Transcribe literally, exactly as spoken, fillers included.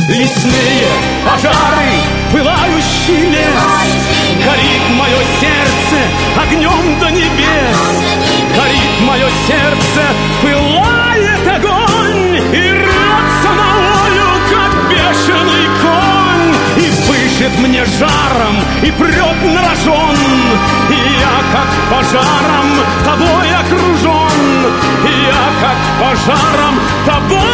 Лесные пожары, пылающий лес, горит мое сердце огнем до небес. Горит мое сердце, пылает огонь, и рвется на волю, как бешеный конь, и пышет мне жаром, и прет на рожон. И я, как пожаром, тобой окружен. И я, как пожаром, тобой